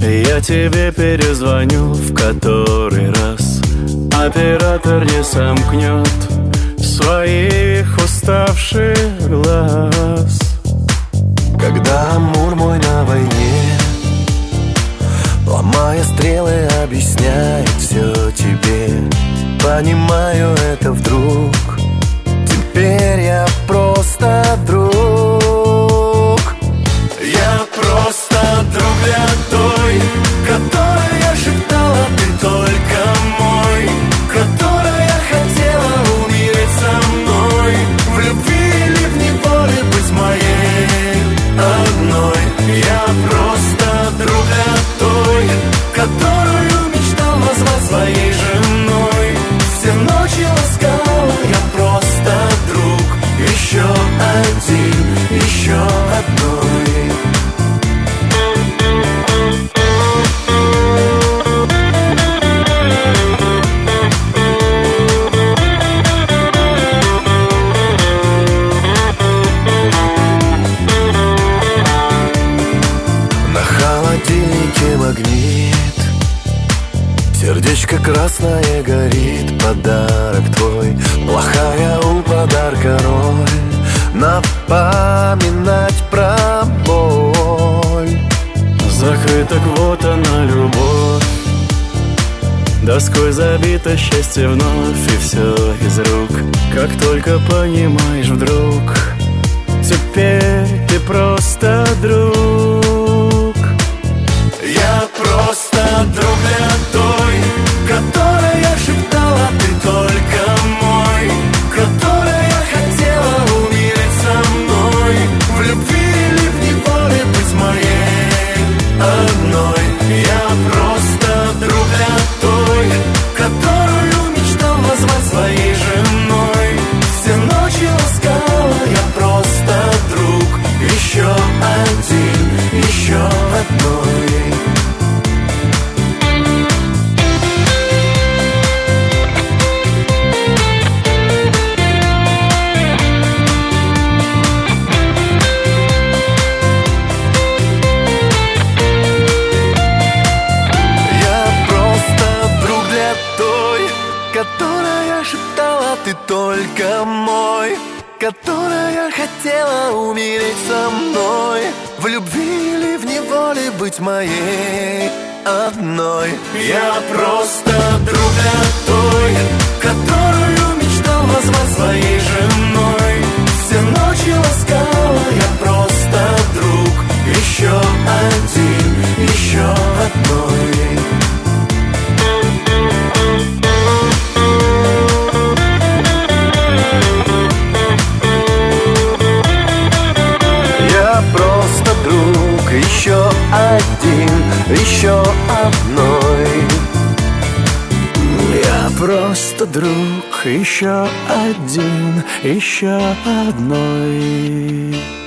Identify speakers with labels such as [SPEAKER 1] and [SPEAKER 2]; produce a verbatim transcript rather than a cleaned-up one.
[SPEAKER 1] Я тебе перезвоню в который раз. Оператор не сомкнет своих уставших глаз.
[SPEAKER 2] Когда амур мой на войне, ломая стрелы, объясняет все тебе. Понимаю это вдруг, теперь я просто друг.
[SPEAKER 1] Я просто друг для той, которой я шептала, ты только мой, которая хотела умереть со мной, в любви или в неволе быть моей одной. Я просто друг для той, которую мечтал назвать своей женой. Все ночи ласкала, я просто друг, еще один, еще одной.
[SPEAKER 2] На холодильнике магнит, сердечко красное горит. Подарок твой, плохая у подарка роль, напоминать про боль.
[SPEAKER 1] Закрыта квота на любовь, доской забито счастье вновь, и все из рук. Как только понимаешь вдруг, теперь ты просто друг. Я просто друг для той, которой я шептала, ты только мой, которая хотела умереть со мной, в любви или в неволе быть моей одной. Я просто друг для той, которую мечтал назвать своей женой. Все ночи ласкала, я просто друг, еще один, еще одной.
[SPEAKER 2] Которая шептала, ты только мой, которая хотела умереть со мной, в любви или в неволе быть моей одной.
[SPEAKER 1] Я просто друг для той, которую мечтал назвать своей женой. Все ночи ласкала, я просто друг, еще один, еще одной.
[SPEAKER 2] Просто друг, еще один, еще одной.
[SPEAKER 1] Я просто друг, еще один, еще одной.